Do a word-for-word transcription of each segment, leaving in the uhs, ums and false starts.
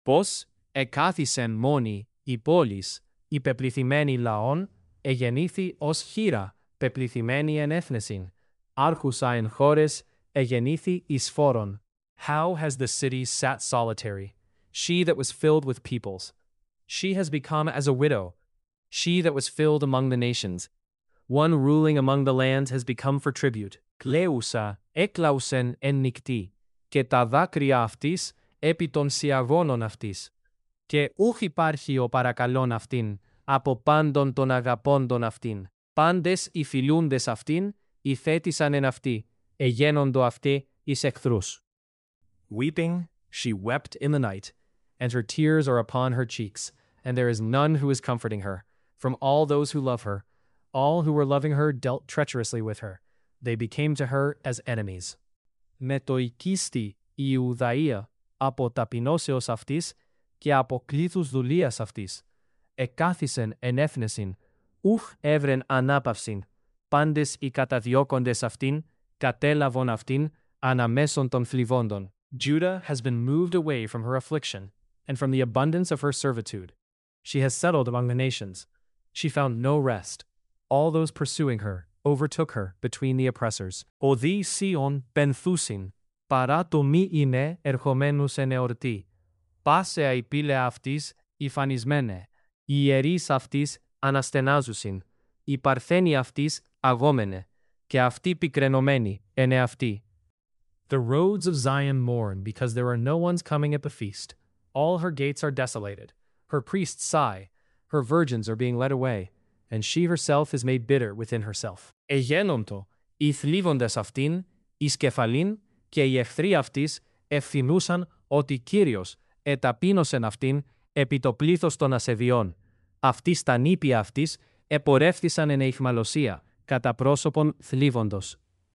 Πως εκάθισεν μόνη η πόλης, η πεπληθυμένη λαών, εγεννήθη ως χήρα, πεπληθυμένη εν έθνεσιν, άρχουσα εν χώρες, εγεννήθη εις φόρον. How has the city sat solitary, she that was filled with peoples? She has become as a widow, she that was filled among the nations. One ruling among the lands has become for tribute. Κλαίουσα, έκλαουσεν εν νυκτή, και τα δάκρυα αυτής επί των σιαγώνων αυτής. Και ούχ υπάρχει ο παρακαλών αυτήν, από πάντων των αγαπώντων αυτήν. Πάντες οι φιλούντες αυτήν, οι θέτησαν εν αυτή, εγένοντο αυτοί εις εχθρούς. Weeping, she wept in the night, and her tears are upon her cheeks, and there is none who is comforting her. From all those who love her, all who were loving her dealt treacherously with her. They became to her as enemies. Με το οικίστη η Ιουδαία από ταπεινώσεως αυτής και από κλήθους δουλείας αυτής. Εκάθισεν εν έθνεσιν, ούχ έβρεν ανάπαυσιν. Πάντες οι καταδιώκοντες αυτήν, κατέλαβον αυτήν, αναμέσων των θλιβόντων. Judah has been moved away from her affliction, and from the abundance of her servitude. She has settled among the nations. She found no rest. All those pursuing her overtook her between the oppressors. Ο δι Σιών πενθούσιν, παρά το μη είναι ερχομένους εν εορτή. Πάσε η πύλε αυτής υφανισμένε, οι ιερείς αυτής αναστενάζουσιν, οι παρθένοι αυτής αγόμενε, και αυτοί πικρενωμένοι εν εαυτοί. The roads of Zion mourn because there are no ones coming at the feast. All her gates are desolated. Her priests sigh. Her virgins are being led away, and she herself is made bitter within herself. Εγένοντο, οι θλίβοντες αυτήν, εις κεφαλήν, και οι εχθροί αυτής ευθυμούσαν ότι Κύριος εταπείνωσεν αυτήν επί το πλήθος των ασεβιών. Αυτοί στα νήπια αυτής επορεύθησαν εν αιχμαλωσία, κατά πρόσωπον θλίβοντος.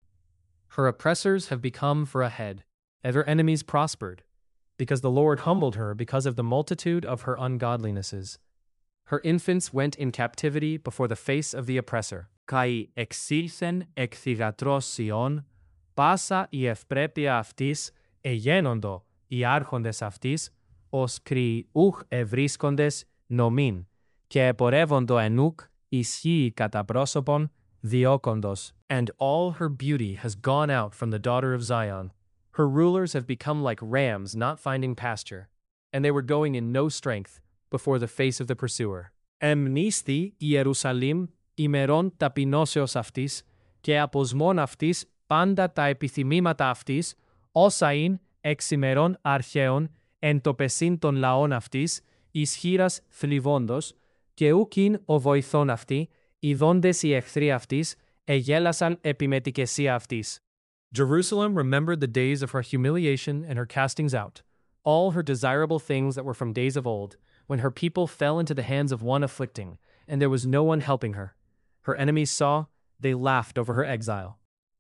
Her oppressors have become for a head, and her enemies prospered, because the Lord humbled her because of the multitude of her ungodlinesses. Her infants went in captivity before the face of the oppressor. Καί εξήλθεν εκ θυγατρός Σιών, πάσα η ευπρέπεια αυτής, εγένοντο οι άρχοντες αυτής, ως κρυοί ούχ ευρίσκοντες νομήν, και επορεύοντο ενούκ ισχύει κατά πρόσωπον διώκοντος. And all her beauty has gone out from the daughter of Zion. Her rulers have become like rams not finding pasture, and they were going in no strength before the face of the pursuer. Εμνίσθη Ιερουσαλήμ ημερών ταπεινώσεως αυτής, και αποσμών αυτής πάντα τα επιθυμήματα αυτής, όσα ειν εξ ημερών αρχαίων εν το πεσίν των λαών αυτής, ισχύρας θλιβόντος, και ούκιν ο βοηθών αυτή, ειδώντες οι εχθροί αυτής, εγέλασαν επιμετικεσία αυτής. Jerusalem remembered the days of her humiliation and her castings out, all her desirable things that were from days of old, when her people fell into the hands of one afflicting, and there was no one helping her. Her enemies saw, they laughed over her exile.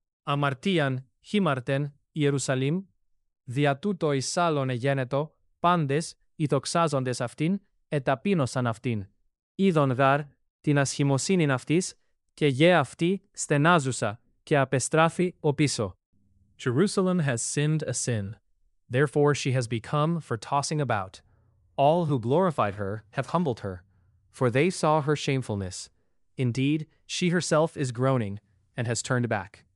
Αμαρτίαν χήμαρτεν Ιερουσαλήμ, δια τούτο εις άλλον εγένετο, πάντες οι δοξάζοντες αυτήν, εταπείνωσαν αυτήν. Είδον γάρ την ασχημοσύνην αυτής, και γε αυτή στενάζουσα, και απεστράφη ο πίσω. Jerusalem has sinned a sin. Therefore she has become for tossing about. All who glorified her have humbled her, for they saw her shamefulness. Indeed, she herself is groaning, and has turned back.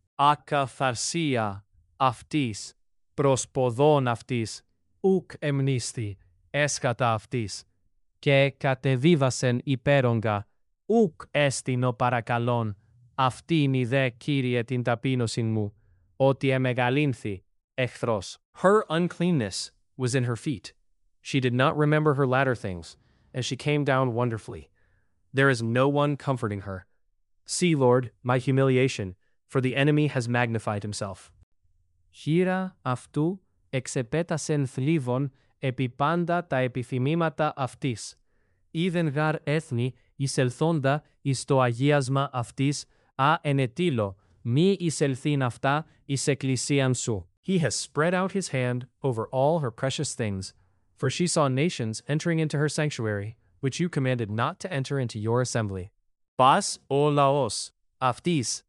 Ακαθαρσία αυτής, προς ποδών αυτής, ουκ εμνίσθη, έσχατα αυτής, και κατεβίβασεν υπέρογγα, ουκ έστιν ο παρακαλών, αυτήν ιδέ Κύριε την ταπείνωσιν μου, ότι εμεγαλύνθη, εχθρός. Her uncleanness was in her feet. She did not remember her latter things, as she came down wonderfully. There is no one comforting her. See, Lord, my humiliation, for the enemy has magnified himself. Χήρα αυτού εξεπέτασεν θλίβων επί πάντα τα επιθυμήματα αυτής. Είδεν γάρ έθνη εισελθόντα εις το αγίασμα αυτής, α ενετήλω, μη εισελθήν αυτά εις εκκλησίαν σου. He has spread out his hand over all her precious things, for she saw nations entering into her sanctuary, which you commanded not to enter into your assembly. Πας ο λαός αυτής,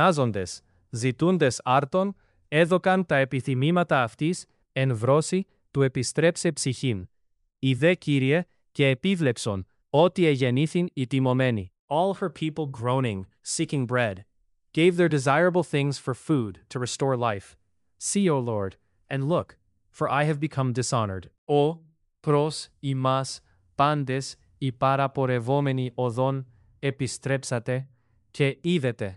καταστενάζοντες, ζητούντες άρτων, έδωκαν τα επιθυμήματα αυτής, εν βρώση, του επιστρέψε ψυχήν. Ιδέ Κύριε, και επίβλεψον, ότι εγεννήθην οι τιμωμένοι. All her people groaning, seeking bread, gave their desirable things for food to restore life. See, O Lord, and look, for I have become dishonored. O, προς ημάς πάντες οι παραπορευόμενοι οδόν επιστρέψατε, και είδετε,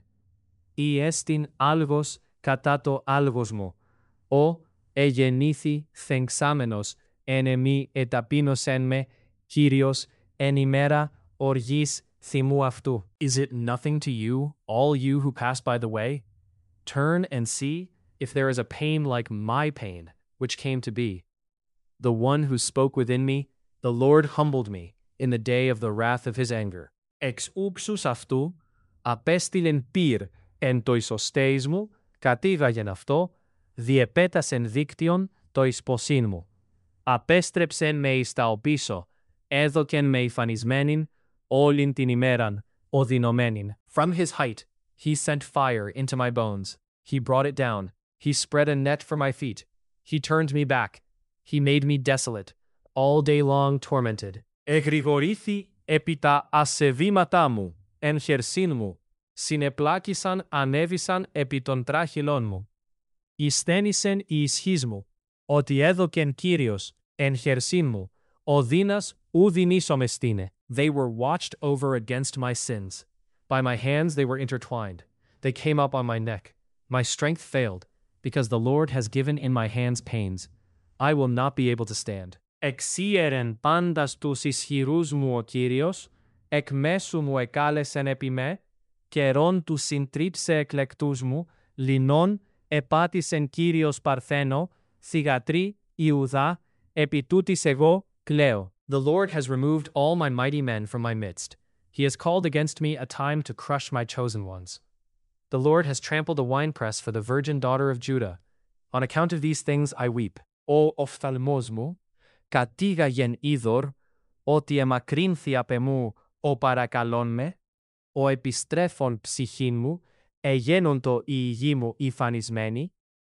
ή εστιν άλγος κατά το άλγος μου. Ο, εγεννήθη θεγξάμενος, εν εμή εταπείνωσεν με, Κύριος, εν ημέρα οργής θυμού αυτού. Is it nothing to you, all you who pass by the way? Turn and see if there is a pain like my pain, which came to be. The one who spoke within me, the Lord humbled me in the day of the wrath of his anger. Εξ ούψους αυτού, απέστειλεν πυρ εν το ισοστέης μου, κατήγαγεν αυτό, διεπέτασεν δίκτυον το εισποσίν μου. Απέστρεψεν με εις τα οπίσω, έδωκεν με υφανισμένην, όλην την ημέραν, οδυνωμένην. From his height, he sent fire into my bones. He brought it down. He spread a net for my feet. He turned me back. He made me desolate, all day long tormented. Εγρηγορήθη επί τα ασεβήματά μου, εν χερσίν μου, συνεπλάκησαν ανέβησαν επί των τράχυλών μου. Ισθένησεν η ισχύς μου, ότι έδωκεν Κύριος, εν χερσίν μου, ο δίνας ου δινήσομαι στήνε. They were watched over against my sins. By my hands they were intertwined. They came up on my neck. My strength failed, because the Lord has given in my hands pains. I will not be able to stand. Εξίερεν πάντας τους ισχυρούς μου ο Κύριος, εκ μέσου μου εκάλεσεν επί με, καιρόν του συντρίψε εκλεκτούς μου, λινών επάτησεν Κύριος παρθένο, θυγατρή Ιουδά, επί τούτης εγώ κλαίω. The Lord has removed all my mighty men from my midst. He has called against me a time to crush my chosen ones. The Lord has trampled a winepress for the virgin daughter of Judah. On account of these things I weep. Ο οφθαλμός μου, κατήγαγεν είδωρ, ότι εμακρύνθη απ' εμού ο παρακαλών με, ο επιστρέφων ψυχήν μου, εγένοντο η υγή μου υφανισμένη,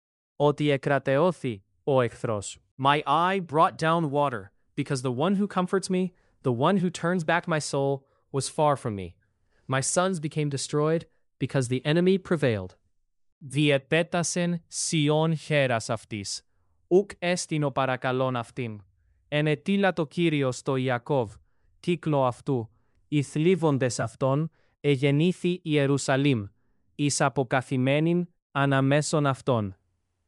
ότι εκρατεώθη ο εχθρός. My eye brought down water, because the one who comforts me, the one who turns back my soul, was far from me. My sons became destroyed, because the enemy prevailed. Διεπέτασεν Σιών χέρας αυτής, ουκ έστιν ο παρακαλών αυτήν. Ενετήλατο Κύριος το Ιακώβ, κύκλο αυτού, οι θλίβοντες αυτών, εγεννήθη Ιερουσαλήμ, εις αποκαθημένην αναμέσων αυτών.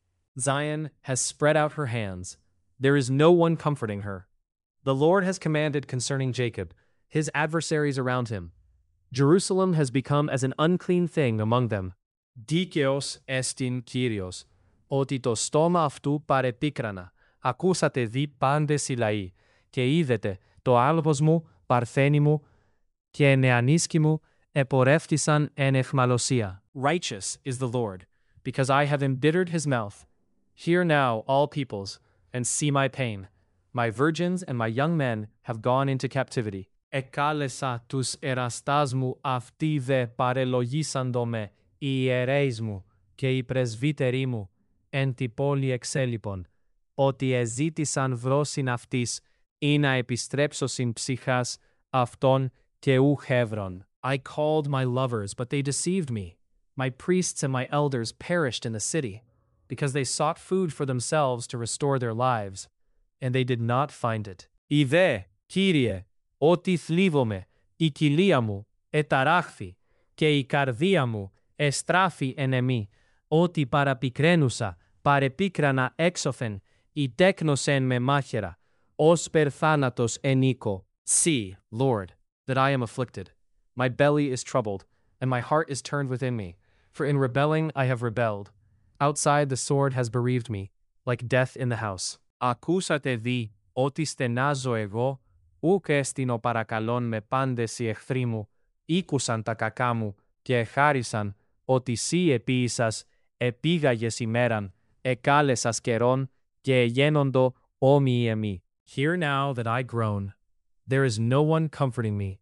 Zion has spread out her hands. There is no one comforting her. The Lord has commanded concerning Jacob, his adversaries around him. Jerusalem has become as an unclean thing among them. Δίκαιος εστιν Κύριος, ότι το στόμα αυτού παρεπίκρανα. Ακούσατε δι πάντες οι λαοί, και είδετε το άλβος μου, παρθένη μου, και νεανίσκοι μου επορεύτησαν εν εχμαλωσία. Righteous is the Lord, because I have embittered his mouth. Hear now, all peoples, and see my pain. My virgins and my young men have gone into captivity. Εκάλεσα τους εραστάς μου, αυτοί δε παρελογίσαντο με, οι ιερέεις μου και οι πρεσβύτεροι μου, εν τη πόλη εξέλιπων, ότι εζήτησαν βρόσιν αυτής, ή να επιστρέψωσιν ψυχάς αυτών και ου χεύρων. I called my lovers, but they deceived me. My priests and my elders perished in the city, because they sought food for themselves to restore their lives, and they did not find it. Ιδέ, Κύριε, ότι θλίβομαι, η κοιλία μου εταράχθη, και η καρδία μου εστράφη εν εμή, ότι παραπικραίνουσα, παρεπίκρανα έξωθεν, η τέκνωσεν με μάχαιρα, ως περ θάνατος ενίκο. See, Lord, that I am afflicted. My belly is troubled, and my heart is turned within me, for in rebelling I have rebelled. Outside the sword has bereaved me, like death in the house. Ακούσατε δι, ότι στενάζω εγώ, ούκ έστιν ο παρακαλών με πάντες οι εχθροί μου, ήκουσαν τα κακά μου, και εχάρισαν, ότι σύ επίησας, επήγαγες ημέραν, εκάλεσας καιρόν, και εγένοντο όμοιοι εμεί. Hear now that I groan. There is no one comforting me.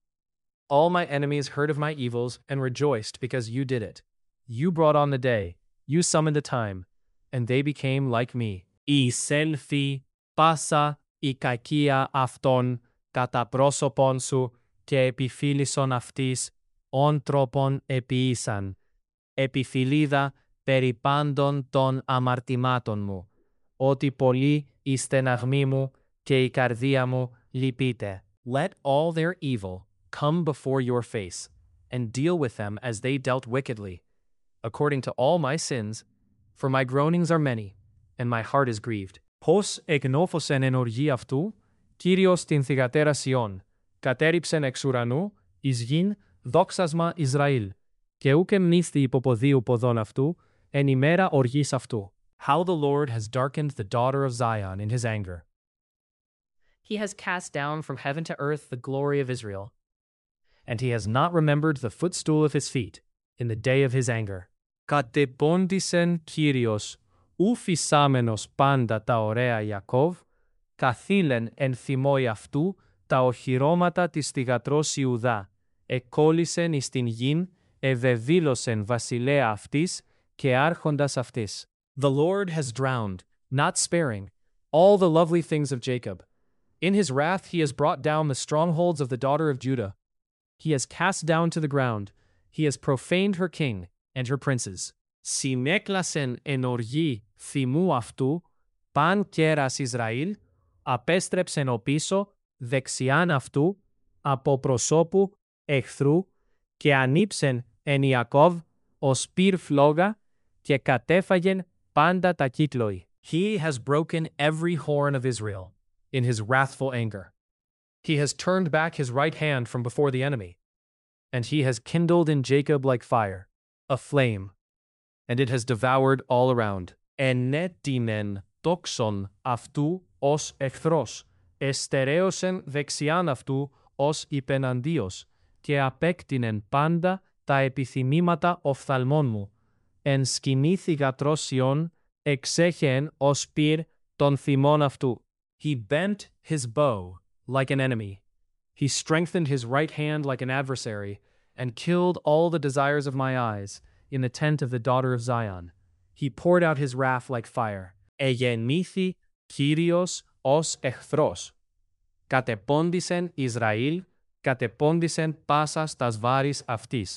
All my enemies heard of my evils and rejoiced because you did it. You brought on the day, you summoned the time, and they became like me. εισέλθει πάσα η κακία αυτών κατά πρόσωπον σου και επιφύλισσον αυτής όν τρόπον επίησαν. Επιφυλίδα περί πάντων των αμαρτημάτων μου, ότι πολύ η στεναγμή μου και η καρδία μου λυπείται. Let all their evil come before your face, and deal with them as they dealt wickedly, according to all my sins, for my groanings are many, and my heart is grieved. Πώς εκνόφωσεν εν οργή αυτού, Κύριος την θυγατέρα Σιών, κατέριψεν εξ ουρανού, εις γην δόξασμα Ισραήλ, και ούκ εμνήσθη υποποδίου ποδών αυτού, εν ημέρα οργής αυτού. How the Lord has darkened the daughter of Zion in his anger. He has cast down from heaven to earth the glory of Israel, and he has not remembered the footstool of his feet in the day of his anger. Κατεπώντησεν Κύριος, ου φυσάμενος πάντα τα ωραία Ιακώβ, καθήλεν εν θυμόη αυτού τα οχυρώματα της θυγατρός Ιουδά, εκκόλλησεν εις την γην, ευεβήλωσεν βασιλέα αυτής και άρχοντας αυτής. The Lord has drowned, not sparing, all the lovely things of Jacob. In his wrath he has brought down the strongholds of the daughter of Judah. He has cast down to the ground, he has profaned her king and her princes. Συνέκλασεν εν οργή θυμού αυτού, παν κέρας Ισραήλ, απέστρεψεν ο πίσω, δεξιάν αυτού, από προσώπου εχθρού, και ανήψεν εν Ιακώβ, ως πυρ φλόγα, και κατέφαγεν πάντα τα κύκλοι. He has broken every horn of Israel in his wrathful anger. He has turned back his right hand from before the enemy, and he has kindled in Jacob like fire, a flame, and it has devoured all around. Ενέτεινεν τόξον αυτού ως εχθρός, εστερέωσεν δεξιάν αυτού ως υπεναντίος, και απέκτηνεν πάντα τα επιθυμήματα οφθαλμών μου. Εν σκηνή θυγατρός Σιών, εξέχεεν ως πυρ των θυμών αυτού. He bent his bow like an enemy. He strengthened his right hand like an adversary, and killed all the desires of my eyes in the tent of the daughter of Zion. He poured out his wrath like fire. Εγεννήθη Κύριος ως εχθρός. Κατεπώντησεν Ισραήλ, κατεπώντησεν πάσας τας βάρης αυτής.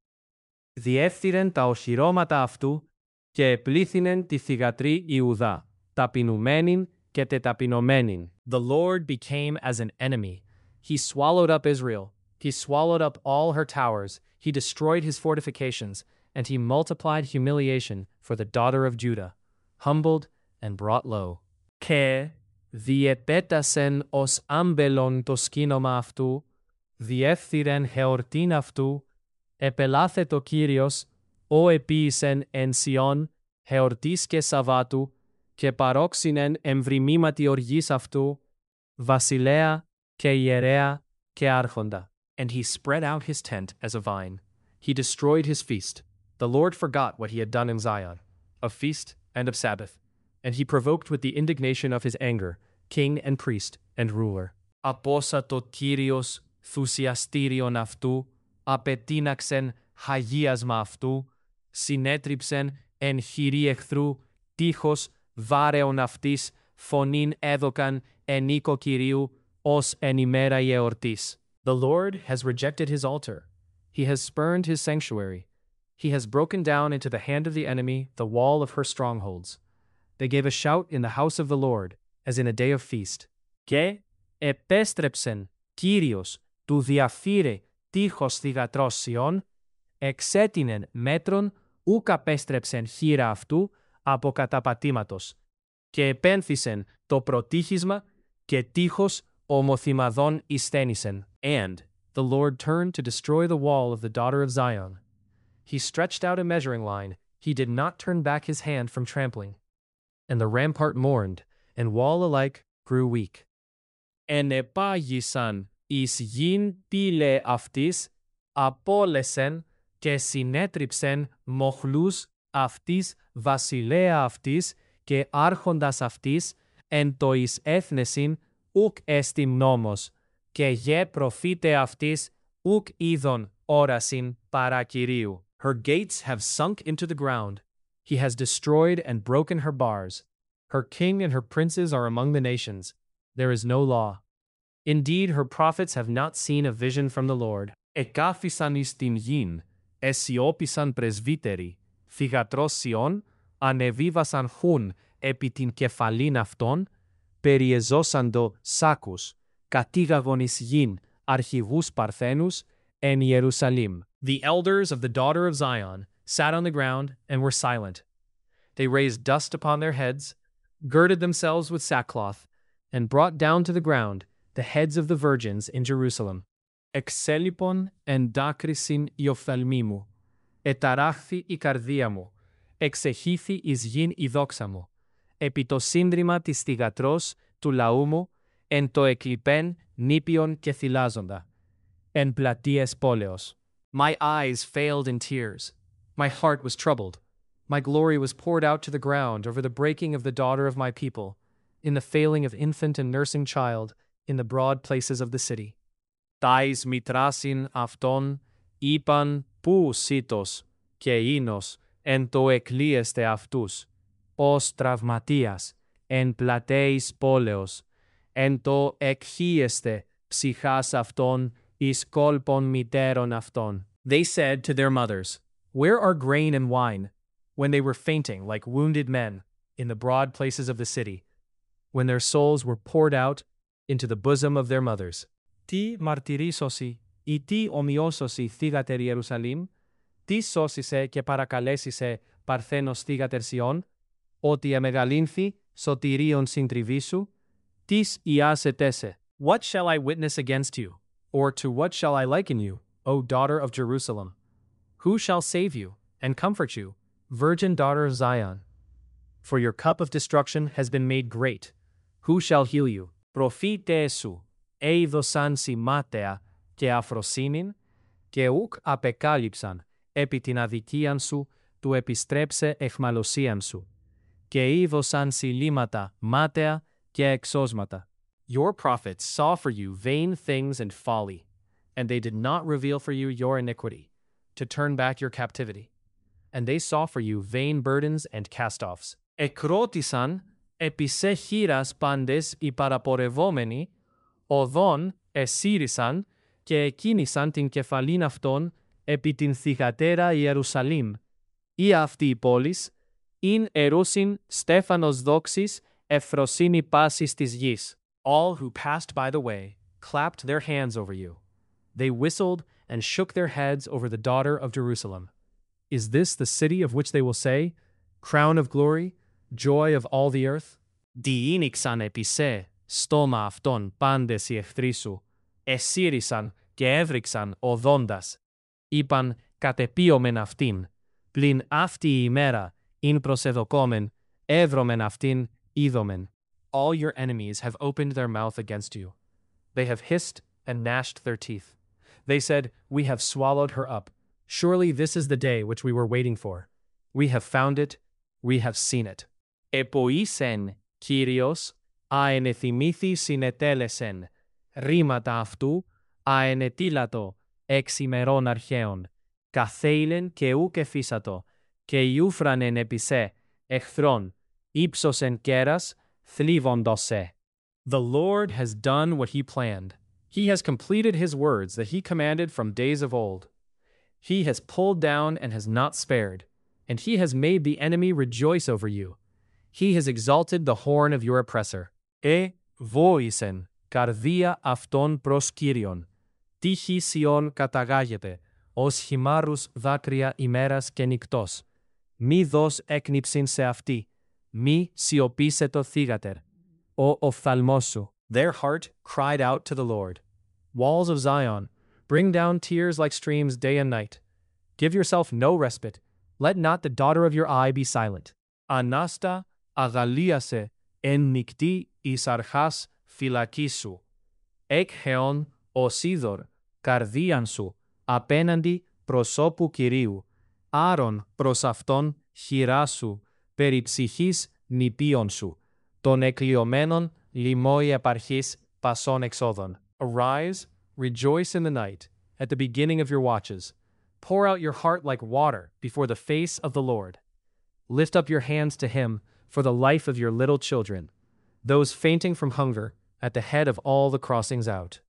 Διέφθειρεν τα οχυρώματα αυτού και επλήθυνεν τη θυγατρή Ιουδά, ταπεινουμένην και τεταπεινωμένην. The Lord became as an enemy. He swallowed up Israel. He swallowed up all her towers. He destroyed his fortifications, and he multiplied humiliation for the daughter of Judah, humbled and brought low. Και διεπέτασεν ως άμπελον το σκήνομα αυτού, διέφθειρεν χεορτήν αυτού, επελάθετο Κύριος, ο επίησεν εν Σιών, χεορτής και Σαββάτου, και παρόξυνεν εμβριμήματι οργής αυτού, βασιλέα και ιερέα και άρχοντα. And he spread out his tent as a vine. He destroyed his feast. The Lord forgot what he had done in Zion, of feast and of Sabbath, and he provoked with the indignation of his anger, king and priest and ruler. Απόσατο Κύριος θουσιαστήριον αυτού, απετείναξεν χαγίασμα αυτού, συνέτριψεν εν χειρή εχθρού, τείχος βάρεον αυτής, φωνήν έδωκαν εν οίκο Κυρίου, ως εν ημέρα η εορτής. The Lord has rejected his altar. He has spurned his sanctuary. He has broken down into the hand of the enemy the wall of her strongholds. They gave a shout in the house of the Lord, as in a day of feast. Και επέστρεψεν Κύριος του διαφύρε τείχος θυγατρός Σιών, εξέτεινεν μέτρον ουκ απέστρεψεν χείρα αυτού από καταπατήματος, και επένθησεν το προτύχισμα και τείχος ομοθυμαδών εισθένησεν. And the Lord turned to destroy the wall of the daughter of Zion. He stretched out a measuring line. He did not turn back his hand from trampling. And the rampart mourned, and wall alike grew weak. Ενεπάγησαν εις γην πύλε αυτής, απόλεσεν και συνέτριψεν μοχλούς αυτής, βασιλέα αυτής και άρχοντας αυτής, εν το εις έθνεσιν ουκ έστιμ νόμος, και γε προφήτε αυτής ουκ είδον όρασιν παρά Κυρίου. Her gates have sunk into the ground. He has destroyed and broken her bars. Her king and her princes are among the nations. There is no law. Indeed, her prophets have not seen a vision from the Lord. Εκάφησαν εις την γην, εσιώπησαν πρεσβύτεροι, θυγατρός Σιών, ανεβίβασαν χουν επί την κεφαλήν αυτών, περιεζώσαντο σάκους, κατήγαγον εις γην, αρχηγούς παρθένους, εν Ιερουσαλήμ. The elders of the daughter of Zion sat on the ground and were silent. They raised dust upon their heads, girded themselves with sackcloth, and brought down to the ground the heads of the virgins in Jerusalem. Εξέλιπον εν δάκρυσιν η οφθαλμή μου, εταράχθη η καρδία μου, εξεχήθη εις γην η δόξα μου, επί το σύνδρυμα της θυγατρός του λαού μου, εν το εκλειπέν νήπιον και θυλάζοντα, εν πλατείες πόλεως. My eyes failed in tears. My heart was troubled. My glory was poured out to the ground over the breaking of the daughter of my people, in the failing of infant and nursing child, in the broad places of the city. Tais μητράσιν αυτών, είπαν πού σίτος και ίνος, εν το εκλείεστε αυτούς, ως τραυματίας, εν πλατέης πόλεως, εν το εκχύεστε ψυχάς αυτών, εις κόλπον μητέρων αυτών. They said to their mothers, Where are grain and wine? When they were fainting like wounded men in the broad places of the city, when their souls were poured out into the bosom of their mothers. Τι μαρτυρήσωσι ή τι ομοιώσωσι θύγατερ Ιερουσαλήμ, τι σώσισε και παρακαλέσισε παρθένος θύγατερ Σιών, ότι εμεγαλύνθη σωτηρίων συντριβήσου, τις ιάσετέσε. What shall I witness against you? Or to what shall I liken you, O daughter of Jerusalem? Who shall save you and comfort you, virgin daughter of Zion? For your cup of destruction has been made great. Who shall heal you? Προφήτες σου έιδωσαν σημάταια και αφροσύνην, και ουκ απεκάλυψαν επί την αδικίαν σου του επιστρέψε εχμαλωσίαν σου, και είδωσαν συλλήματα μάταια και εξώσματα. Your prophets saw for you vain things and folly, and they did not reveal for you your iniquity, to turn back your captivity. And they saw for you vain burdens and cast-offs. Εκρότησαν επί σε χείρας πάντες οι παραπορευόμενοι, οδόν εσύρισαν και εκκίνησαν την κεφαλήν αυτών επί την θυγατέρα Ιερουσαλήμ, ή αυτή η πόλης, ειν ερούσιν στέφανος δόξης ευφροσύνη πάσης της γης. All who passed by the way clapped their hands over you. They whistled and shook their heads over the daughter of Jerusalem. Is this the city of which they will say, Crown of glory, joy of all the earth? Διήνυξαν επί σε στόμα αυτών πάντες οι εχθροί σου, εσύρισαν και έβριξαν οδόντας. Είπαν κατεπίωμεν αυτήν, πλην αυτή η ημέρα ειν προσεδοκόμεν, εύρωμεν αυτήν είδομεν. All your enemies have opened their mouth against you. They have hissed and gnashed their teeth. They said, We have swallowed her up. Surely this is the day which we were waiting for. We have found it, we have seen it. Εποίσεν, Κύριος, αενεθυμήθη συνετέλεσεν, ρήματα αυτού, αενετήλατο, εξ ημερών αρχαίων, καθέιλεν και ουκ εφίσατο, και ιούφρανεν επισέ, εχθρών, ύψωσεν κέρας, θλίβοντοσέ. The Lord has done what he planned. He has completed his words that he commanded from days of old. He has pulled down and has not spared, and he has made the enemy rejoice over you. He has exalted the horn of your oppressor. E βόησεν, καρδία αυτών προς Κύριον. Τύχη Σιών καταγάγεται, ως χυμάρους δάκρυα ημέρας και νυκτός. Μη δώσ' έκνυψην σε αυτή, μη σιωπήσε το θύγατερ. Ο οφθαλμός σου. Their heart cried out to the Lord. Walls of Zion, bring down tears like streams day and night. Give yourself no respite. Let not the daughter of your eye be silent. Ανάστα αγαλίασε εν νυκτή εις αρχάς φυλακής σου. Εκχεών ως είδωρ καρδίαν σου απέναντι προσώπου Κυρίου. Άρον προς αυτόν χειρά σου περί ψυχής νηπίων σου. Των εκλειωμένων λιμόι επαρχής πασών εξόδων. Arise, rejoice in the night, at the beginning of your watches. Pour out your heart like water before the face of the Lord. Lift up your hands to him, for the life of your little children, those fainting from hunger, at the head of all the crossings out.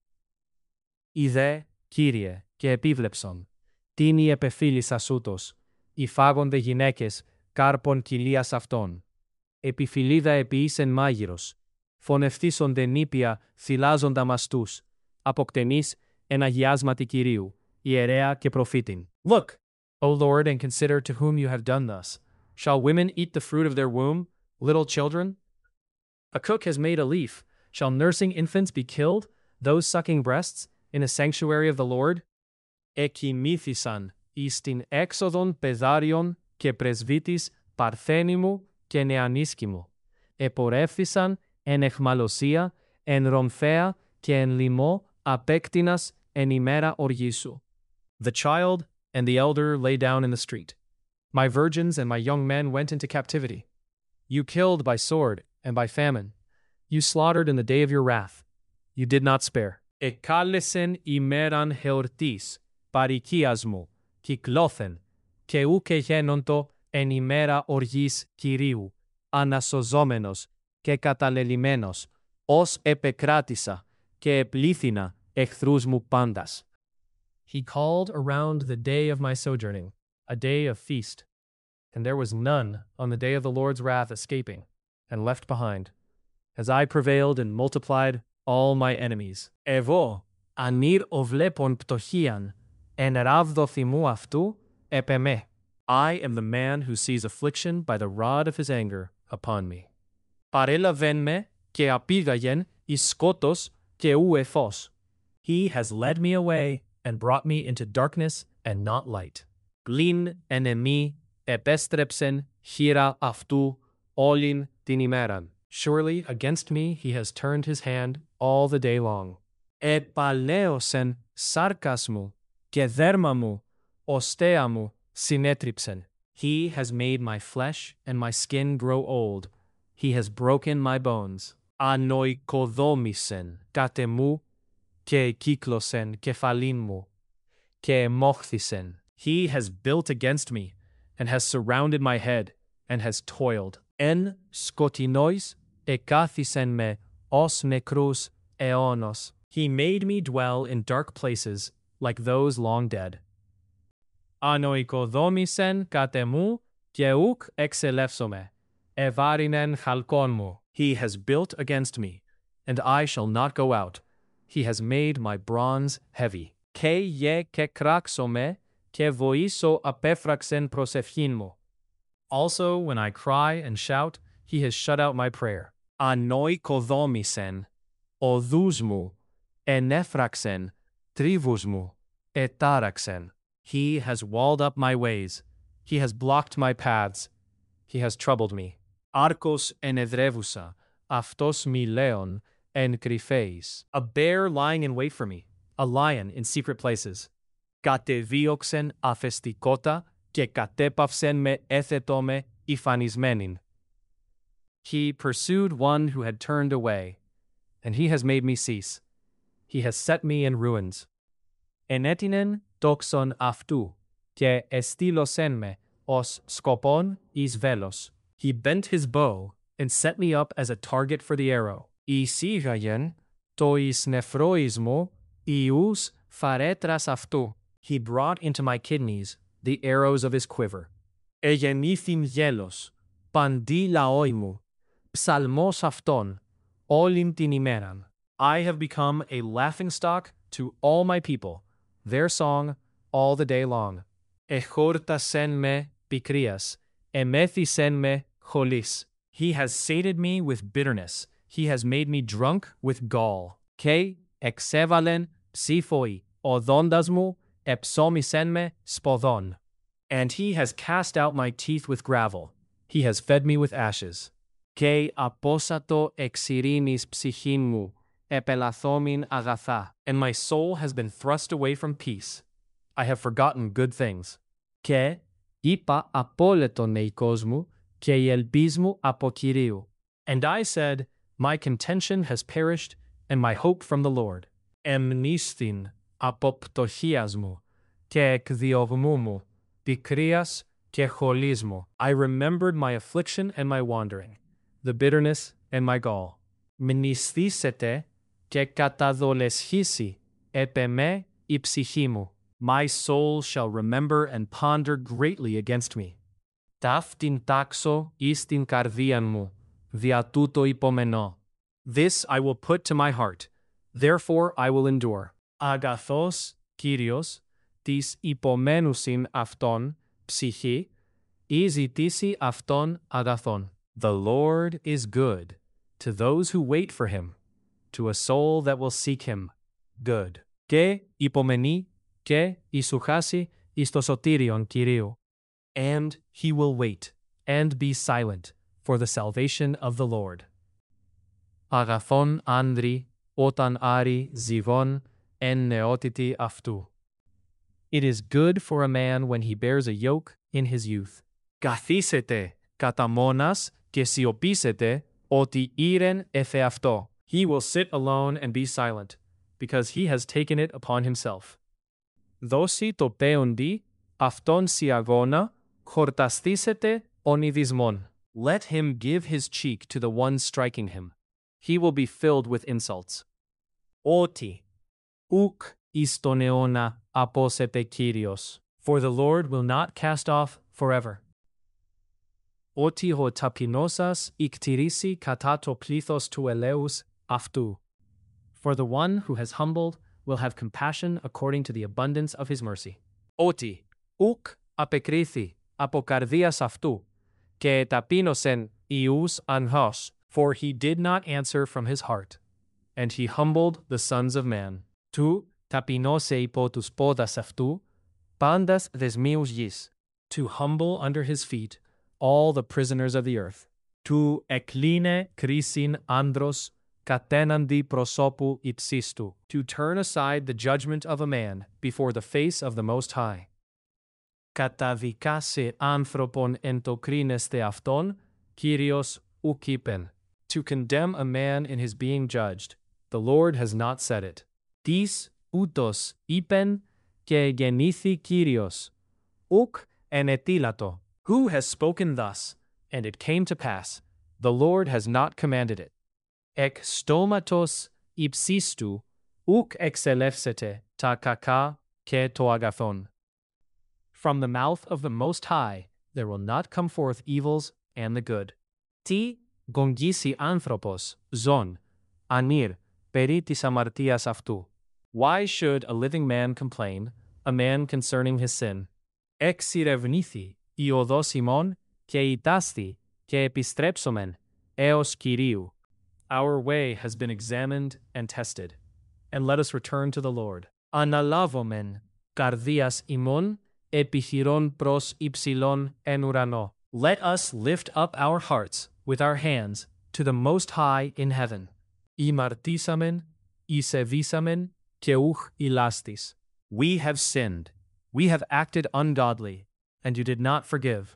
Ιδέ, Κύριε, και επίβλεψον, τίνι επεφύλισας ούτως, υφάγονται γυναίκες, κάρπον κοιλίας αυτών. Επιφυλίδα επίησεν μάγειρος, φωνευθήσονται νήπια, θυλάζοντα μαστούς, αποκτενείς εν αγιάσματι Κυρίου, ιερέα και προφήτην. Look, O Lord, and consider to whom you have done thus. Shall women eat the fruit of their womb, little children? A cook has made a leaf. Shall nursing infants be killed, those sucking breasts, in a sanctuary of the Lord? Εκοιμήθησαν εις την έξοδον πεδάριον και πρεσβύτης παρθένιμου και νεανίσκημου. Επορεύθησαν εν εχμαλωσία, εν ρομφαία και εν λοιμό απέκτηνας εν ημέρα οργήσου. The child and the elder lay down in the street. My virgins and my young men went into captivity. You killed by sword and by famine. You slaughtered in the day of your wrath. You did not spare. Εκάλεσεν ημέραν χεορτής, παροικίας μου, κυκλώθεν, και ούκ εγένοντο εν ημέρα οργής Κυρίου, ανασωζόμενος και καταλελειμμένος, ως επεκράτησα και επλήθυνα εχθρούς μου πάντας. He called around the day of my sojourning, a day of feast, and there was none on the day of the Lord's wrath escaping, and left behind, as I prevailed and multiplied all my enemies. Εγώ, ανήρ οβλέπων πτωχίαν, εν ράβδο θυμού αυτού, επ' εμέ. I am the man who sees affliction by the rod of his anger upon me. Παρέλαβεν με και απήγαγεν εις σκότος και ου εφός. He has led me away and brought me into darkness and not light. Πλην εν εμεί επέστρεψεν χείρα αυτού όλην την ημέραν. Surely against me he has turned his hand all the day long. Επαλέωσεν σάρκας μου και δέρμα μου, οστέα μου συνέτριψεν. He has made my flesh and my skin grow old. He has broken my bones. Ανοικοδόμησεν κατ' εμού και κύκλωσεν κεφαλήν μου και εμόχθησεν. He has built against me and has surrounded my head and has toiled. Εν σκοτεινόis εκάθισεν με ως νεκρούς αιώνος. He made me dwell in dark places like those long dead. Ανοικοδόμησεν κατ' εμού και ούκ εξελεύσομαι. Εβάρινεν χαλκόν μου. He has built against me, and I shall not go out. He has made my bronze heavy. Και γε και κράξομαι, και βοήσω απέφραξεν προσευχήν μου. Also, when I cry and shout, he has shut out my prayer. Ανοικοδόμησεν οδούς μου, ενέφραξεν τρίβους μου, ετάραξεν. He has walled up my ways. He has blocked my paths. He has troubled me. Άρκος ενεδρεύουσα, αυτός μη λέον εν κρυφέis. A bear lying in wait for me, a lion in secret places. Κατεδίωξεν αφεστικότα και κατέπαυσεν με έθετο με υφανισμένην. He pursued one who had turned away, and he has made me cease. He has set me in ruins. Ενέτεινεν τόξον αυτού, και εστήλωσεν με ως σκοπόν εις βέλος. He bent his bow and set me up as a target for the arrow. Εισήγαγεν το εις νεφρόης μου ιούς φαρέτρας αυτού. He brought into my kidneys the arrows of his quiver. Εγεννήθην γέλος, παντί λαόι μου, ψαλμός αυτών, όλην την ημέραν. I have become a laughingstock to all my people, their song all the day long. Εχόρτασεν με πικρίας, εμέθησεν με χολής. He has sated me with bitterness. He has made me drunk with gall. Και εξέβαλεν ψήφοι, οδόντας μου, εψώμησεν με σποδόν. And he has cast out my teeth with gravel. He has fed me with ashes. Και απόσατο εξ ειρήνης ψυχήν μου, επελαθόμην αγαθά. And my soul has been thrust away from peace. I have forgotten good things. Και είπα απόλετον εικός μου, και η ελπίς μου από Κυρίου. And I said, my contention has perished, and my hope from the Lord. Εμνήσθην από πτωχίας μου, και εκ διωγμού μου, πικρίας και χολής μου. I remembered my affliction and my wandering, the bitterness and my gall. Μνησθήσετε και καταδολεσχήσει επ' εμέ η ψυχή μου. My soul shall remember and ponder greatly against me. Ταύτην τάξω εις την καρδίαν μου, δια τούτο υπομενώ. This I will put to my heart, therefore I will endure. Αγαθός Κύριος, της υπομένουσιν αυτόν ψυχή, ή ζητήσει αυτόν αγαθόν. The Lord is good to those who wait for him, to a soul that will seek him. Good. Και υπομενεί και ισουχάσει εις το σωτήριον Κυρίου. And he will wait and be silent for the salvation of the Lord. Αγαθόν άνδρη όταν άρει ζυγόν εν νεότητη αυτού. It is good for a man when he bears a yoke in his youth. Καθίσετε κατά μόνας και σιωπήσετε ότι ήρεν εφ' αυτό. He will sit alone and be silent, because he has taken it upon himself. Δώσει το παίοντι αυτόν σι αγώνα, χορταστήσετε ονειδισμόν. Let him give his cheek to the one striking him. He will be filled with insults. Ότι ουκ εις τον αιώνα απόσετε Κύριος, for the Lord will not cast off forever. Ότι ο ταπεινώσας εκτηρήσει κατά το πλήθος του ελέους αυτού. For the one who has humbled will have compassion according to the abundance of his mercy. Ότι ουκ απεκρίθη από καρδίας αυτού, και ταπείνωσεν ιούς αγχός, for he did not answer from his heart, and he humbled the sons of man. Του ταπεινώσε υπό τους πόδας αυτού, πάντας δεσμίους γης, to humble under his feet all the prisoners of the earth. Του εκλίνε κρίσιν άνδρος κατέναντι προσώπου υψίστου, to turn aside the judgment of a man before the face of the Most High. Καταδικάσε άνθρωπον εν το κρίνεσθε αυτόν, Κύριος ουκ είπεν. To condemn a man in his being judged, the Lord has not said it. Τις ούτως είπεν και γεννήθη Κύριος, ουκ ενετήλατο. Who has spoken thus, and it came to pass, the Lord has not commanded it. Εκ στόματος υψίστου, ουκ εξελεύσεται τα κακά και το αγαθόν. From the mouth of the Most High there will not come forth evils and the good. Τι γογγίσει άνθρωπος ζών, ανήρ, περί της αμαρτίας αυτού. Why should a living man complain, a man concerning his sin? Εξηρευνήθη η οδός ημών και ητάσθη και επιστρέψομεν έως Κυρίου. Our way has been examined and tested, and let us return to the Lord. Αναλάβομεν καρδίας ημών επιχειρών προς υψηλόν εν ουρανό. Let us lift up our hearts with our hands to the Most High in heaven. Ημαρτήσαμεν, εισεβήσαμεν και ουχ ηλάστης. We have sinned, we have acted ungodly, and you did not forgive.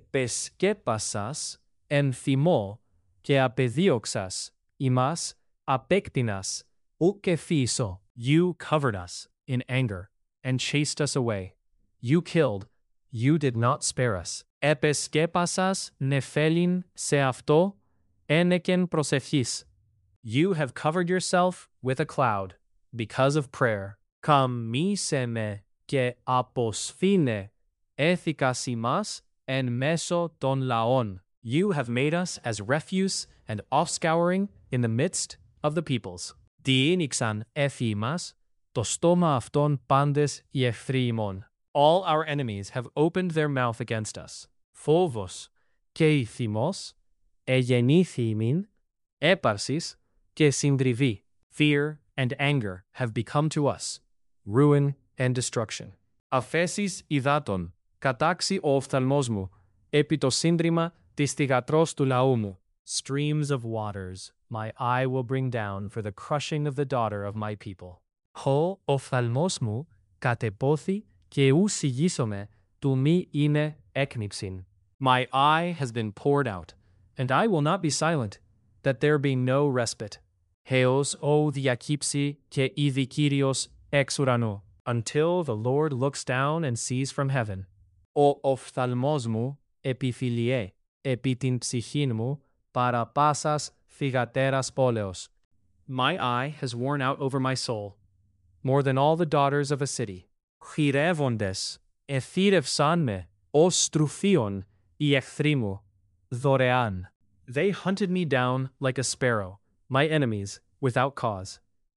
Επεσκέπασας εν θυμό και απεδίωξας ημάς απέκτηνας ουκ εφήσω. You covered us in anger and chased us away. You killed, you did not spare us. Επεσκέπασας νεφέλιν σε αυτό ένεκεν προσευχής. You have covered yourself with a cloud because of prayer. Καμίσε με και αποσφήνε έθηκας ημάς εν μέσω των λαών. You have made us as refuse and offscouring in the midst of the peoples. Διήνυξαν έφη ημάς το στόμα αυτών πάντες οι εχθροί ημών. All our enemies have opened their mouth against us. Φόβος και η θυμός εγεννήθη ημίν, έπαρσις και συντριβή. Fear and anger have become to us ruin and destruction. Αφέσεις υδάτων, κατάξει ο οφθαλμός μου, επί το σύντριμα της θυγατρός του λαού μου. Streams of waters my eye will bring down for the crushing of the daughter of my people. Ο οφθαλμός μου κατεπόθη και ου σιγήσομαι του μη είναι έκνυψιν. My eye has been poured out, and I will not be silent, that there be no respite. Heos o διακύψει και είδη Κύριος εξ ουρανού, until the Lord looks down and sees from heaven. Ο οφθαλμός μου επιφυλιέ επί την ψυχήν μου παρά πάσας θυγατέρας πόλεως. My eye has worn out over my soul, more than all the daughters of a city. Χειρεύοντες εθύρευσαν με ως στρουθίον οι εχθροί μου δωρεάν. They hunted me down like a sparrow, my enemies, without cause.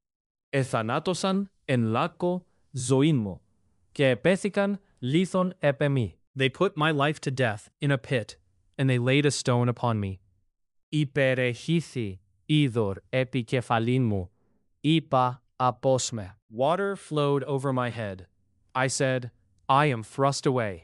Εθανάτωσαν εν λάκκο ζωήν μου και επέθηκαν λίθον επ' εμεί. They put my life to death in a pit, and they laid a stone upon me. Υπερεχήθη είδωρ επί κεφαλήν μου, είπα απόσμε. Water flowed over my head. I said, I am thrust away.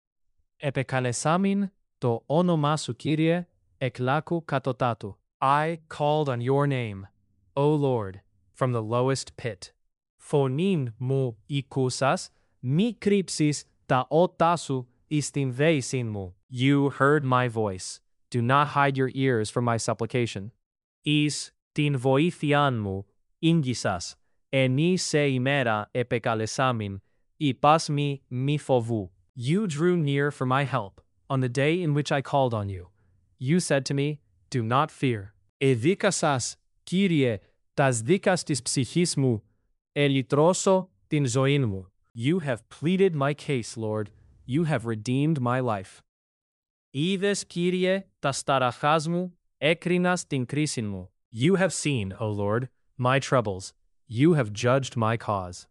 Επεκαλεσάμην το όνομά σου, Κύριε, εκ λάκκου κατωτάτου. I called on your name, O Lord, from the lowest pit. Φωνήν μου ηκούσας, μη κρύψεις τα ότά σου εις την δέησιν μου. You heard my voice. Do not hide your ears from my supplication. Εις την βοήθειάν μου ήγγισας, ενή σε ημέρα επεκαλεσάμην, είπας μη μη φοβού. You drew near for my help, on the day in which I called on you. You said to me, do not fear. Εδίκασας, Κύριε, τας δίκας της ψυχής μου, ελυτρώσω την ζωήν μου. You have pleaded my case, Lord. You have redeemed my life. Είδες, Κύριε, τας ταραχάς μου, έκρινας την κρίσιν μου. You have seen, O Lord, my troubles. You have judged my cause.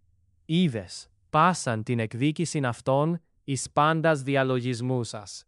Είδες, πάσαν την εκδίκησιν αυτών εις πάντας διαλογισμού σας.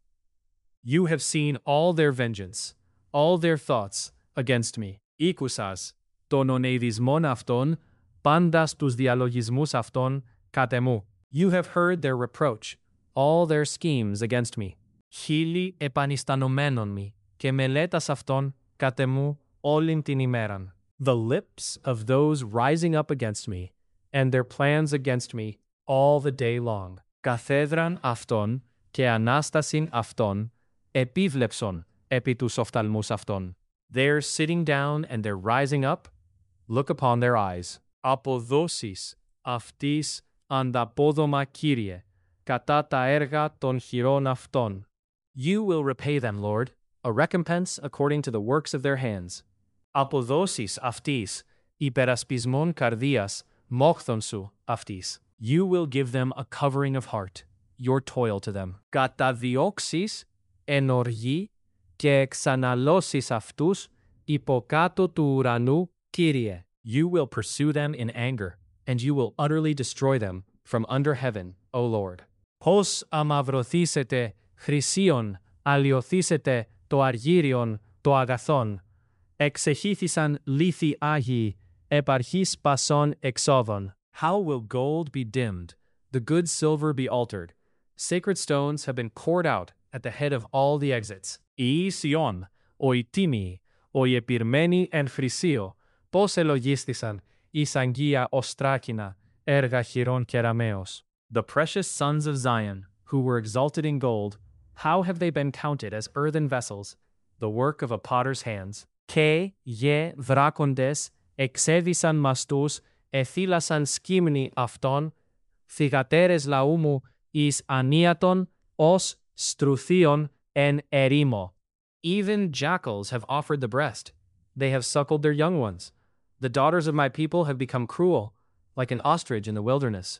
You have seen all their vengeance, all their thoughts against me. Ήκουσας, τον ονειδισμόν αυτών, πάντας τους διαλογισμούς αυτών, κατ' εμού. You have heard their reproach, all their schemes against me. Χίλιοι επανιστανωμένων μη, και μελέτας αυτών, κατ' εμού, όλην την ημέραν. The lips of those rising up against me, and their plans against me, all the day long. Καθέδραν αυτών, και ανάστασιν αυτών, επίβλεψον, επί τους οφθαλμούς αυτών. They're sitting down and they're rising up, look upon their eyes. Αποδόσεις αυτής ανταπόδομα, Κύριε, κατά τα έργα των χειρών αυτών. You will repay them, Lord, a recompense according to the works of their hands. Αποδόσεις αυτής, υπερασπισμόν καρδίας, μόχθον σου αυτής. You will give them a covering of heart, your toil to them. Καταδιώξεις εν οργή και εξαναλώσεις αυτούς υποκάτω του ουρανού, Κύριε. You will pursue them in anger, and you will utterly destroy them from under heaven, O Lord. Πώς αμαυρωθήσετε χρυσίον, αλλοιωθήσετε το αργύριον, το αγαθόν. Εξεχήθησαν λίθοι άγιοι, επαρχής πασών εξόδων. How will gold be dimmed, the good silver be altered? Sacred stones have been poured out at the head of all the exits. Οι Σιών, ο οι τίμιοι, ο οι επιρμένοι εν χρυσίο, πώς ελογίστησαν εις αγγεία οστράκινα, έργα χειρών κεραμέως. The precious sons of Zion, who were exalted in gold, how have they been counted as earthen vessels, the work of a potter's hands? Και γε δράκοντες εξέδισαν μαστούς, εθύλασαν σκύμνη αυτών, θυγατέρες λαού μου εις ανίατον ως στρουθίον εν ερήμο. Even jackals have offered the breast. They have suckled their young ones. The daughters of my people have become cruel, like an ostrich in the wilderness.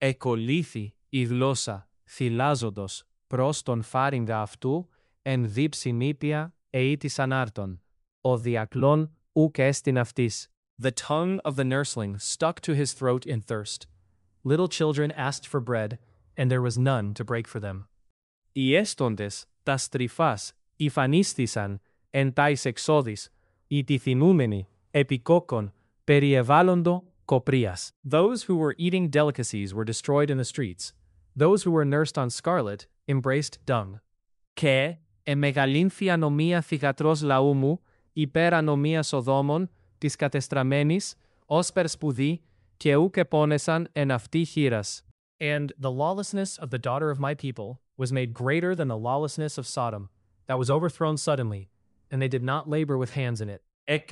Εκολήθη η γλώσσα θυλάζοντος προς τον φάρινδα αυτού, εν δίψη νήπια εήτης ανάρτων. Ο διακλών ουκ έστιν αυτής. The tongue of the nursling stuck to his throat in thirst. Little children asked for bread, and there was none to break for them. Οι έστοντες τας τρυφάς υφανίστησαν εν τάις εξόδης, οι τυθυνούμενοι επί κόκκων περιεβάλλοντο κοπρίας. Those who were eating delicacies were destroyed in the streets. Those who were nursed on scarlet embraced dung. Και εμεγαλύνθη ανομία θυγατρός λαού μου, υπέρ ανομία Σοδόμων, της κατεστραμμένης, ως περσπουδή, και ουκ επώνεσαν εν αυτή χείρας. And the lawlessness of the daughter of my people was made greater than the lawlessness of Sodom, that was overthrown suddenly, and they did not labor with hands in it.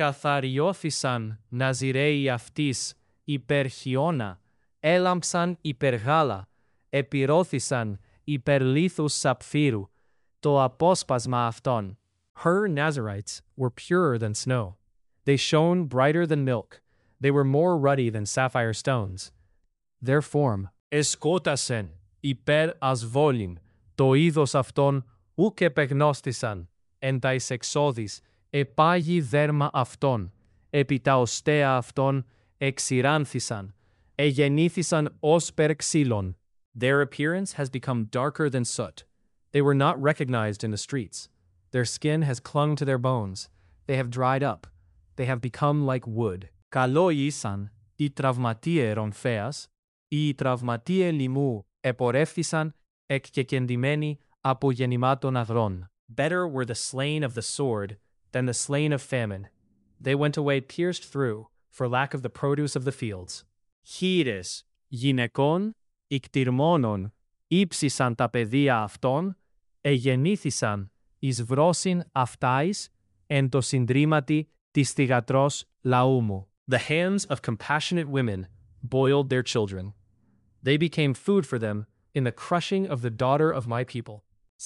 Εκαθαριώθησαν ναζιρέοι αυτής υπερ χιώνα, έλαμψαν υπερ γάλα, επιρώθησαν υπερλίθους σαπφύρου, το απόσπασμα αυτών. Her Nazarites were purer than snow. They shone brighter than milk. They were more ruddy than sapphire stones. Their form εσκότασεν υπέρ ασβόλην, το είδος αυτών ουκ επεγνώστησαν, εν ταις εξόδης επάγει δέρμα αυτών, επί τα οστέα αυτών εξηράνθησαν, εγεννήθησαν ως περ ξύλων. Their appearance has become darker than soot. They were not recognized in the streets. Their skin has clung to their bones. They have dried up. They have become like wood. Καλό ήσαν οι τραυματίε ρομφέας, οι τραυματίε λιμού επορεύθησαν εκκεκεντημένοι από γεννημάτων αδρών. Better were the slain of the sword than the slain of famine. They went away pierced through for lack of the produce of the fields. Χήρες γυναικών ικτυρμόνων ύψισαν τα παιδεία αυτών, εγεννήθησαν εις βρόσιν αυτάις εν το συντρίμματι της θυγατρός λαού μου. The hands of compassionate women boiled their children. They became food for them in the crushing of the daughter of my people.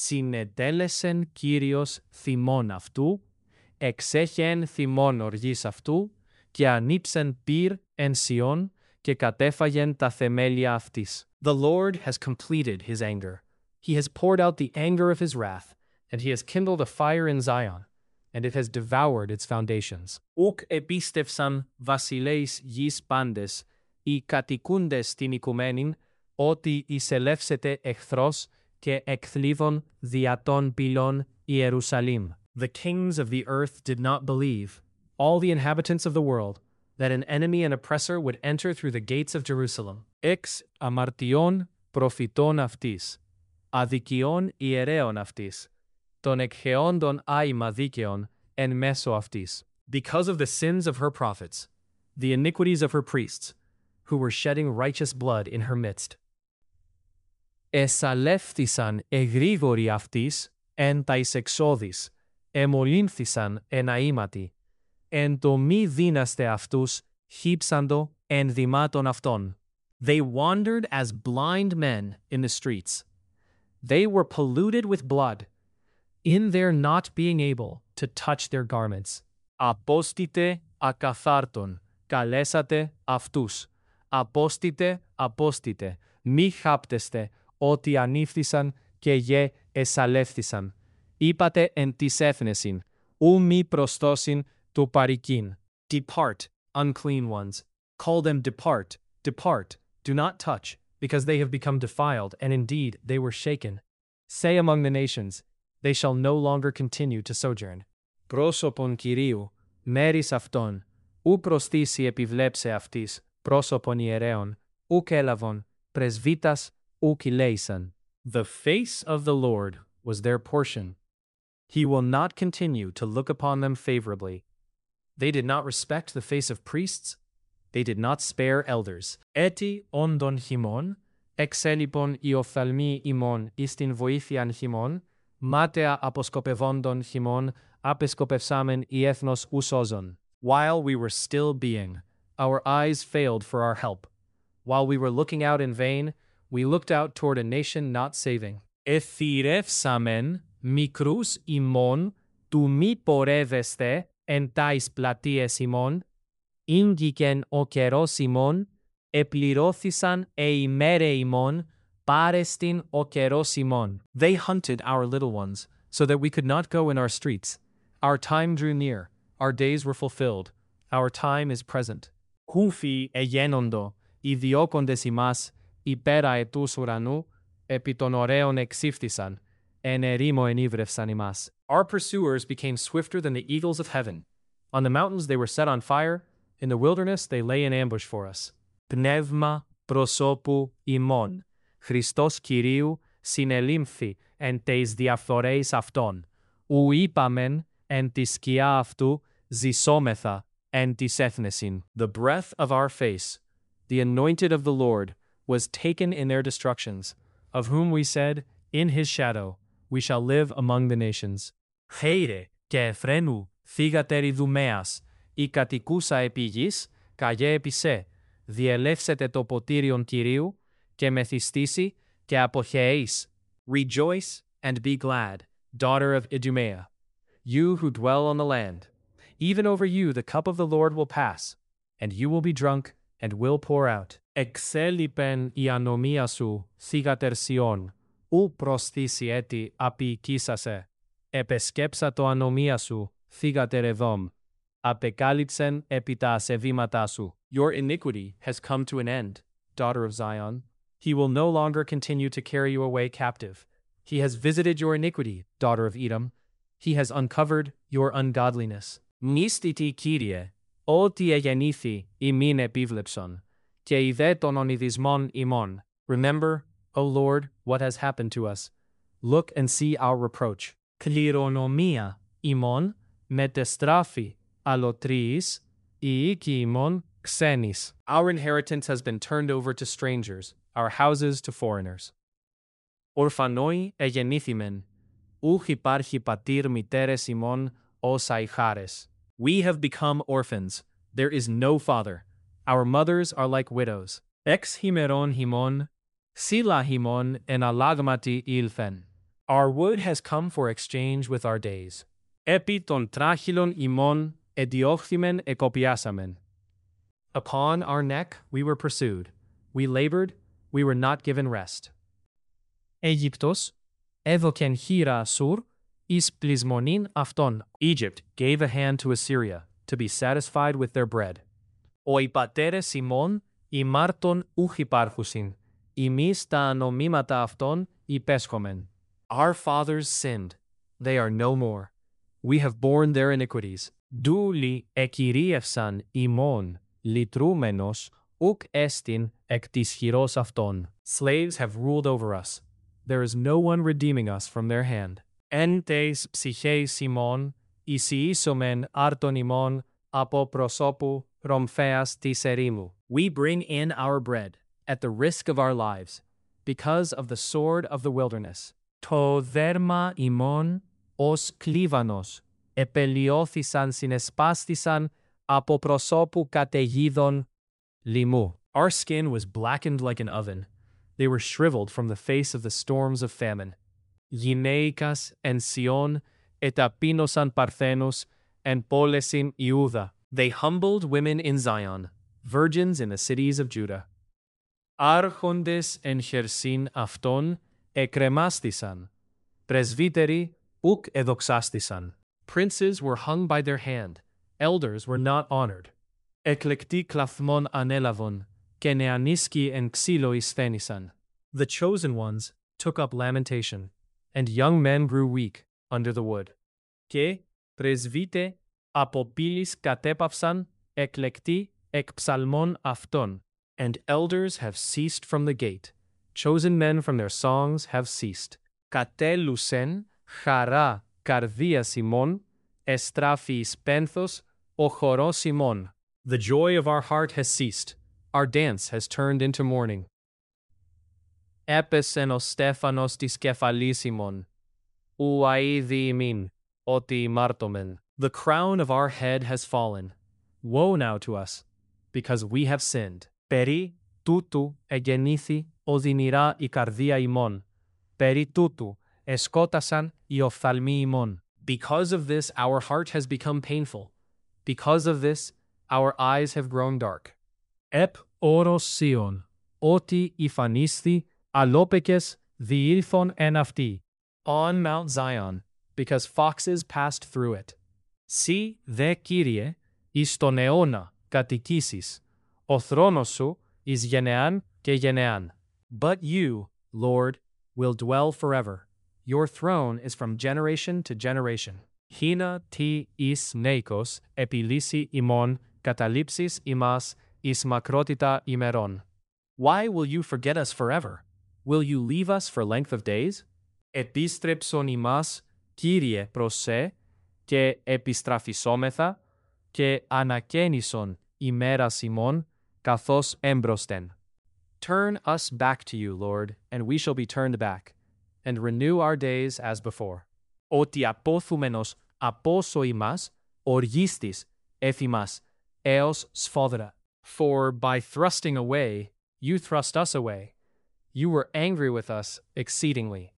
Συνετέλεσεν Κύριος θυμών αυτού, εξέχεν θυμών οργής αυτού, και ανήψεν πυρ εν Σιών, και κατέφαγεν τα θεμέλια αυτής. The Lord has completed his anger. He has poured out the anger of his wrath, and he has kindled a fire in Zion, and it has devoured its foundations. Ουκ επίστευσαν βασιλέεις γης πάντες, οι κατοικούντες την οικουμένην, ότι εισελεύσεται εχθρός και εκθλίβων δια των πυλών Ιερουσαλήμ. The kings of the earth did not believe, all the inhabitants of the world, that an enemy and oppressor would enter through the gates of Jerusalem. Εξ αμαρτιών προφητών αυτής, αδικιών ιερέων αυτής, των εκχεόντων άημα δίκαιων εν μέσω αυτής. Because of the sins of her prophets, the iniquities of her priests, who were shedding righteous blood in her midst. Εσαλεύθησαν εγρήγοροι αυτής εν ταις εξόδης, εμολύνθησαν εν αήματι, εν το μη δύναστε αυτούς χύψαντο εν δημάτων αυτών. They wandered as blind men in the streets. They were polluted with blood, in their not being able to touch their garments. Απόστητε ακαθάρτων, καλέσατε αυτούς. Απόστητε, απόστητε, μη χάπτεστε, ότι ανήφθησαν και γε εσαλεύθησαν. Είπατε εν της έθνεσιν, ου μη προστώσιν του παρικίν. Depart, unclean ones. Call them depart, depart, do not touch, because they have become defiled, and indeed they were shaken. Say among the nations, they shall no longer continue to sojourn. Πρόσωπον Κυρίου, μέρης αυτών, ου προστήσει επιβλέψε αυτής, πρόσωπον ιερέων, ουκ έλαβον, πρεσβύτας, ουκ ηλέησαν. The face of the Lord was their portion. He will not continue to look upon them favorably. They did not respect the face of priests. They did not spare elders. Έτι όντων χειμών, εξέλιπον οι οφθαλμοί ημών εις την βοήθειαν χειμών, μάταια αποσκοπευόντων χειμών, απεσκοπευσάμεν η έθνος ουσόζων. While we were still being, our eyes failed for our help. While we were looking out in vain, we looked out toward a nation not saving. Εθυρεύσαμεν μικρούς ημών, του μη πορεύεστε εν τάις πλατείες ημών, ήγγικεν ο καιρός ημών, επληρώθησαν ε ημέρε ημών, πάρεστην ο καιρός ημών. They hunted our little ones, so that we could not go in our streets. Our time drew near, our days were fulfilled, our time is present. Χούφοι εγένοντο, οι διώκοντες ημάς, υπέρα ετούς ουρανού, επί των ωραίων εξήφθησαν, εν ερήμο ενύβρευσαν ημάς. Our pursuers became swifter than the eagles of heaven. On the mountains they were set on fire, in the wilderness they lay in ambush for us. Πνεύμα προσώπου ημών, Χριστός Κυρίου συνελήμφθη εν ταις διαφθορέis αυτών, ου είπαμεν εν τη σκιά αυτού ζησόμεθα εν της έθνεσιν. The breath of our face, the anointed of the Lord, was taken in their destructions, of whom we said, in his shadow, we shall live among the nations. Χέιρε και εφραίνου, θύγατερη Δουμέας, η κατοικούσα επί γης, καγέ επί σε, διελεύσετε το ποτήριον Κυρίου, και μεθυστήσει και αποχαιείς, Rejoice and be glad, daughter of Idumea, you who dwell on the land. Even over you the cup of the Lord will pass, and you will be drunk and will pour out. Εξέλιπεν η ανομία σου, θύγατερ Σιών, ου προσθήσει έτη απεικήσασε. Επεσκέψα το ανομία σου, θύγατερ Εδόμ, απεκάλυψεν επί τα ασεβήματά σου. Your iniquity has come to an end, daughter of Zion. He will no longer continue to carry you away captive. He has visited your iniquity, daughter of Edom. He has uncovered your ungodliness. Μνήστητη Κύριε, ότι εγεννήθη ημίν επίβλεψον, και ειδέ των ονειδισμών ημών. Remember, O Lord, what has happened to us. Look and see our reproach. Κληρονομία ημών μετεστράφη αλωτρίης, η οίκη ημών ξένης. Our inheritance has been turned over to strangers, our houses to foreigners. Ορφανόι εγεννήθημεν, ούχ υπάρχει πατήρ μητέρες ημών ως αϊχάρες. We have become orphans. There is no father. Our mothers are like widows. Ex himeron himon, sila himon en alagmati ilfen. Our wood has come for exchange with our days. Epi ton trachilon imon ediochthimen ekopiasamen. Upon our neck we were pursued. We labored, we were not given rest. Aegyptos, evoken hira sur, is plismonin afton. Egypt gave a hand to Assyria to be satisfied with their bread. Oi patere Simon, i marton uchiparchusin, imis ta anomimata afton ipeschomen. Our fathers sinned, they are no more. We have borne their iniquities. Douli ekiriefsan imon, litrumenos, uk estin ek tis chiros afton. Slaves have ruled over us. There is no one redeeming us from their hand. Entes psyche Simon, isiisomen arton imon, apo prosopu, romfeas tis erimu. We bring in our bread, at the risk of our lives, because of the sword of the wilderness. To derma imon, os klivanos, επελιώθησαν συνεσπάστησαν από προσώπου καταιγίδων λοιμού. Our skin was blackened like an oven. They were shriveled from the face of the storms of famine. Γυναίκας εν Σιών εταπείνωσαν παρθένους εν πόλεσιν Ιούδα. They humbled women in Zion, virgins in the cities of Judah. Άρχοντες εν χερσίν αυτών εκρεμάστησαν, πρεσβύτεροι ουκ εδοξάστησαν. Princes were hung by their hand, elders were not honored. Εκλεκτοί κλαθμόν ανέλαβον, και νεανίσκοι εν ξύλο εισθένησαν. The chosen ones took up lamentation, and young men grew weak under the wood. Και πρεσβύτε από πύλης κατέπαυσαν, εκλεκτοί εκ ψαλμών αυτών. And elders have ceased from the gate, chosen men from their songs have ceased. Κατέλουσεν χαρά καρδίας ημών, εστράφη εις πένθος ο χορός ημών. The joy of our heart has ceased, our dance has turned into mourning. Έπεσεν ο στέφανος της κεφαλής ημών, ου αίδη ημίν, ότι ημάρτωμεν. The crown of our head has fallen. Woe now to us, because we have sinned. Περί τούτου εγεννήθη οδυνηρά η καρδία ημών. Περί τούτου εσκότασαν οι οφθαλμοί ημών. Because of this our heart has become painful. Because of this our eyes have grown dark. Επ όρος Σιών, ότι υφανίσθη αλόπεκες διήλθον εν αυτή. On Mount Zion, because foxes passed through it. Σοι δε Κύριε, εις τον αιώνα κατοικήσεις, ο θρόνος σου εις γενεάν και γενεάν. But you, Lord, will dwell forever. Your throne is from generation to generation. Hina ti is neikos επιλύσει ημών καταλήψεις ημάς εις μακρότητα ημερών. Why will you forget us forever? Will you leave us for length of days? Επίστρεψον ημάς, Κύριε προς σε, και επιστραφισόμεθα, και ανακαίνισον ημέρας ημών, καθώς έμπροσθεν. Turn us back to you, Lord, and we shall be turned back, and renew our days as before. Ότι απόθουμενος απόσο ημάς, οργίστης, εφημάς, έως σφόδρα. For by thrusting away, you thrust us away. You were angry with us exceedingly.